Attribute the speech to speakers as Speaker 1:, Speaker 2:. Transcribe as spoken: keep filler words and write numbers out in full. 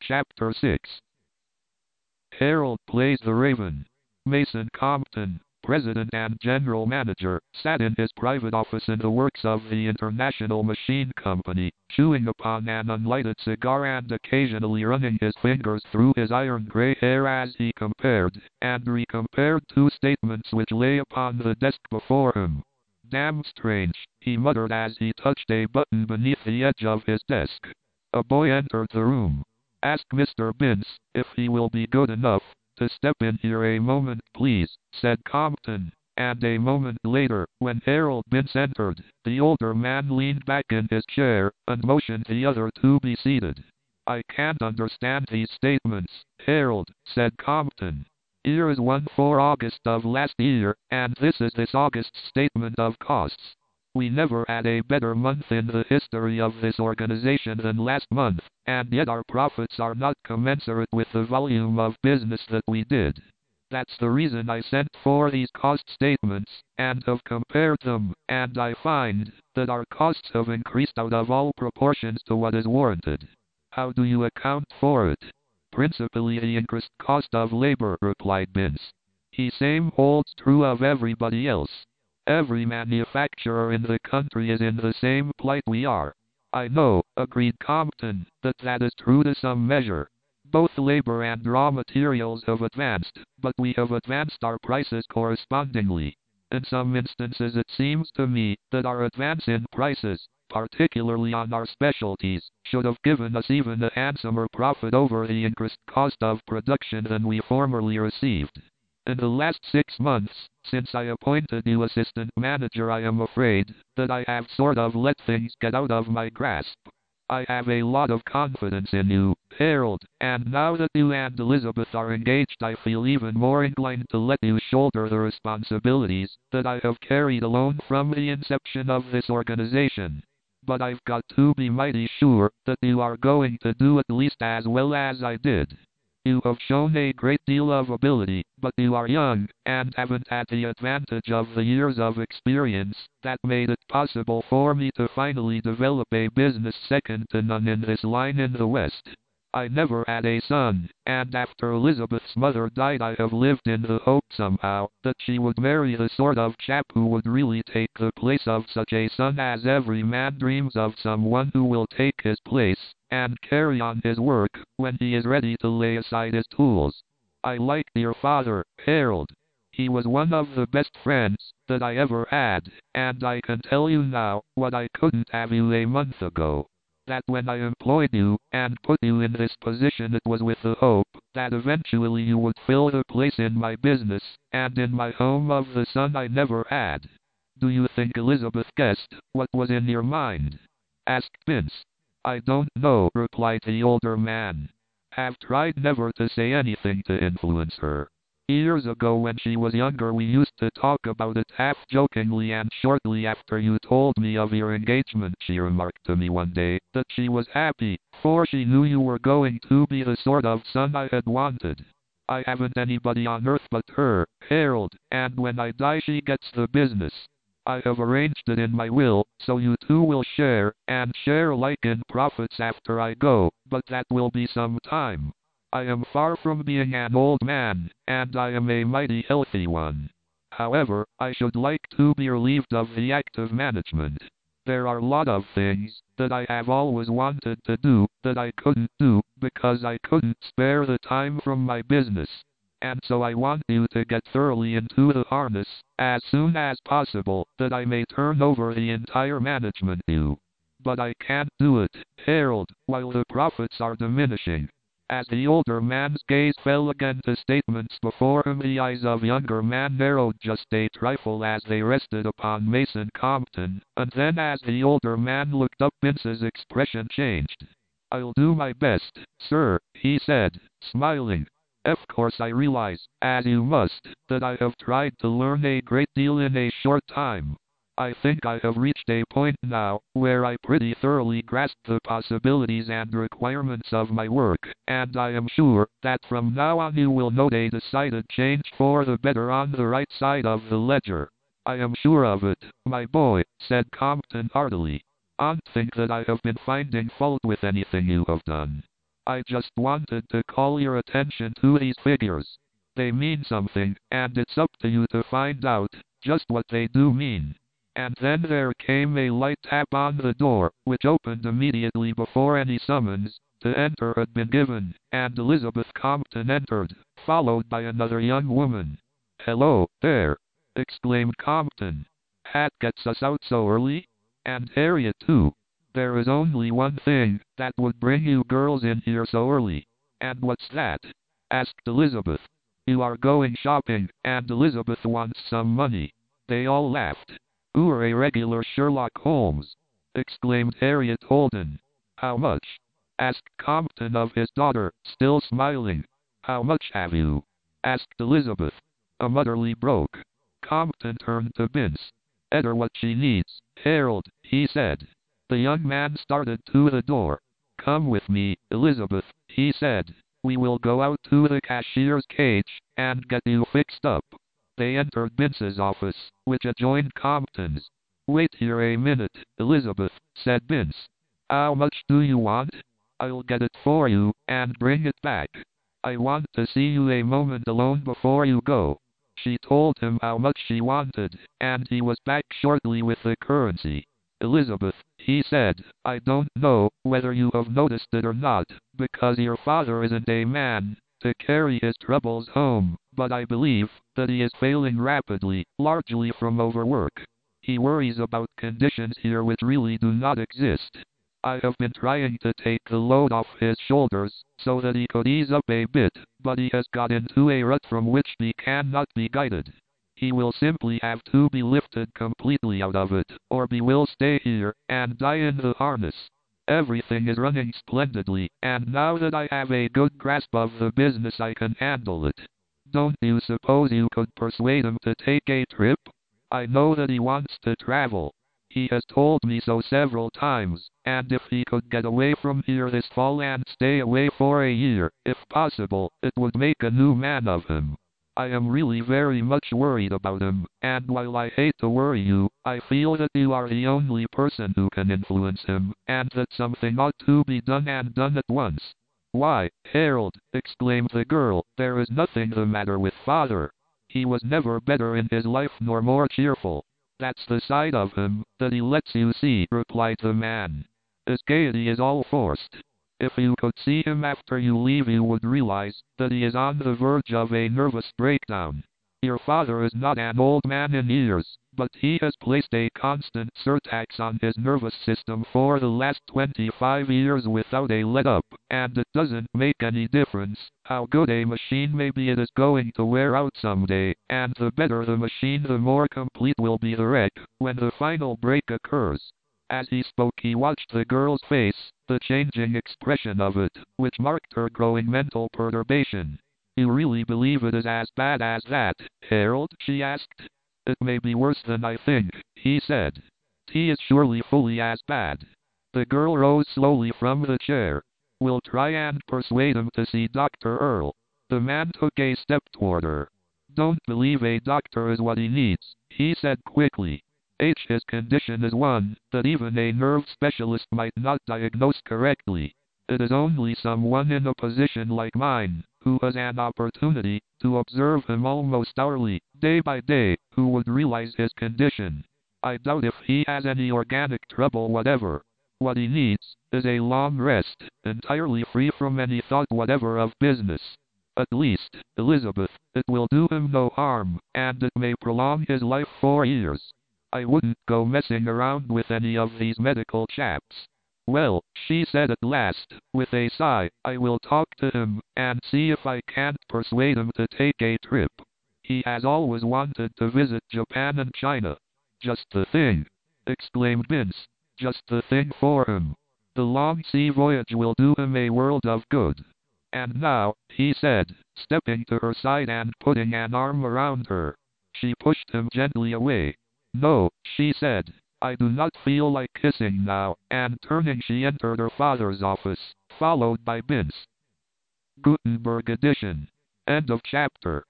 Speaker 1: Chapter six. Harold plays the Raven. Mason Compton, president and general manager, sat in his private office in the works of the International Machine Company, chewing upon an unlighted cigar and occasionally running his fingers through his iron gray hair as he compared and recompared two statements which lay upon the desk before him. "Damn strange," he muttered as he touched a button beneath the edge of his desk. A boy entered the room. "Ask Mister Binns, if he will be good enough, to step in here a moment, please," said Compton, and a moment later, when Harold Binns entered, the older man leaned back in his chair and motioned the other to be seated. "I can't understand these statements, Harold," said Compton. "Here is one for August of last year, and this is this August's statement of costs. We never had a better month in the history of this organization than last month, and yet our profits are not commensurate with the volume of business that we did. That's the reason I sent for these cost statements, and have compared them, and I find that our costs have increased out of all proportions to what is warranted." "How do you account for it?" "Principally the increased cost of labor," replied Binns. "The same holds true of everybody else. Every manufacturer in the country is in the same plight we are." "I know," agreed Compton, "that that is true to some measure. Both labor and raw materials have advanced, but we have advanced our prices correspondingly. In some instances it seems to me that our advance in prices, particularly on our specialties, should have given us even a handsomer profit over the increased cost of production than we formerly received. In the last six months, since I appointed you assistant manager, I am afraid that I have sort of let things get out of my grasp. I have a lot of confidence in you, Harold, and now that you and Elizabeth are engaged, I feel even more inclined to let you shoulder the responsibilities that I have carried alone from the inception of this organization. But I've got to be mighty sure that you are going to do at least as well as I did. You have shown a great deal of ability, but you are young, and haven't had the advantage of the years of experience that made it possible for me to finally develop a business second to none in this line in the West. I never had a son, and after Elizabeth's mother died I have lived in the hope somehow that she would marry the sort of chap who would really take the place of such a son, as every man dreams of someone who will take his place and carry on his work when he is ready to lay aside his tools. I liked your father, Harold. He was one of the best friends that I ever had, and I can tell you now what I couldn't have you a month ago. That when I employed you and put you in this position, it was with the hope that eventually you would fill the place in my business and in my home of the son I never had. Do you think Elizabeth guessed what was in your mind?" asked Binns. "I don't know," replied the older man. "Have tried never to say anything to influence her. Years ago when she was younger we used to talk about it half jokingly, and shortly after you told me of your engagement she remarked to me one day that she was happy, for she knew you were going to be the sort of son I had wanted. I haven't anybody on earth but her, Harold, and when I die she gets the business. I have arranged it in my will, so you two will share, and share alike in profits after I go, but that will be some time. I am far from being an old man, and I am a mighty healthy one. However, I should like to be relieved of the active management. There are a lot of things that I have always wanted to do that I couldn't do because I couldn't spare the time from my business. And so I want you to get thoroughly into the harness as soon as possible, that I may turn over the entire management to you. But I can't do it, Harold, while the profits are diminishing." As the older man's gaze fell again to statements before him, the eyes of the younger man narrowed just a trifle as they rested upon Mason Compton, and then as the older man looked up Binns's expression changed. "I'll do my best, sir," he said, smiling. "Of course I realize, as you must, that I have tried to learn a great deal in a short time. I think I have reached a point now where I pretty thoroughly grasp the possibilities and requirements of my work, and I am sure that from now on you will note a decided change for the better on the right side of the ledger." "I am sure of it, my boy," said Compton heartily. "I don't think that I have been finding fault with anything you have done. I just wanted to call your attention to these figures. They mean something, and it's up to you to find out just what they do mean. And then there came a light tap on the door, which opened immediately before any summons to enter had been given, and Elizabeth Compton entered, followed by another young woman. "Hello, there!" exclaimed Compton. "Hat gets us out so early? And Harriet too. There is only one thing that would bring you girls in here so early." "And what's that?" asked Elizabeth. "You are going shopping, and Elizabeth wants some money." They all laughed. "You're a regular Sherlock Holmes," exclaimed Harriet Holden. "How much?" asked Compton of his daughter, still smiling. "How much have you?" asked Elizabeth. "I'm utterly broke." Compton turned to Vince. "Get her what she needs, Harold," he said. The young man started to the door. "Come with me, Elizabeth," he said. "We will go out to the cashier's cage and get you fixed up." They entered Vince's office, which adjoined Compton's. "Wait here a minute, Elizabeth," said Vince. "How much do you want?" "I'll get it for you, and bring it back. I want to see you a moment alone before you go." She told him how much she wanted, and he was back shortly with the currency. "Elizabeth," he said, "I don't know whether you have noticed it or not, because your father isn't a man to carry his troubles home, but I believe that he is failing rapidly, largely from overwork. He worries about conditions here which really do not exist. I have been trying to take the load off his shoulders, so that he could ease up a bit, but he has got into a rut from which he cannot be guided. He will simply have to be lifted completely out of it, or he will stay here and die in the harness. Everything is running splendidly, and now that I have a good grasp of the business I can handle it. Don't you suppose you could persuade him to take a trip? I know that he wants to travel. He has told me so several times, and if he could get away from here this fall and stay away for a year, if possible, it would make a new man of him. I am really very much worried about him, and while I hate to worry you, I feel that you are the only person who can influence him, and that something ought to be done and done at once." "Why, Harold," exclaimed the girl, "there is nothing the matter with father. He was never better in his life nor more cheerful." "That's the side of him that he lets you see," replied the man. "His gaiety is all forced. If you could see him after you leave you would realize that he is on the verge of a nervous breakdown. Your father is not an old man in years, but he has placed a constant surtax on his nervous system for the last twenty-five years without a let-up, and it doesn't make any difference how good a machine may be, it is going to wear out someday, and the better the machine the more complete will be the wreck when the final break occurs." As he spoke he watched the girl's face, the changing expression of it, which marked her growing mental perturbation. "You really believe it is as bad as that, Harold?" she asked. "It may be worse than I think," he said. "Tea is surely fully as bad." The girl rose slowly from the chair. "We'll try and persuade him to see Doctor Earl." The man took a step toward her. "Don't believe a doctor is what he needs," he said quickly. H. His condition is one that even a nerve specialist might not diagnose correctly. It is only someone in a position like mine, who has an opportunity to observe him almost hourly, day by day, who would realize his condition. I doubt if he has any organic trouble whatever. What he needs is a long rest, entirely free from any thought whatever of business. At least, Elizabeth, it will do him no harm, and it may prolong his life for years. I wouldn't go messing around with any of these medical chaps." "Well," she said at last, with a sigh, "I will talk to him, and see if I can't persuade him to take a trip. He has always wanted to visit Japan and China." "Just the thing!" exclaimed Vince. "Just the thing for him. The long sea voyage will do him a world of good. And now," he said, stepping to her side and putting an arm around her. She pushed him gently away. "No," she said, "I do not feel like kissing now," and turning she entered her father's office, followed by Vince. Gutenberg edition. End of chapter.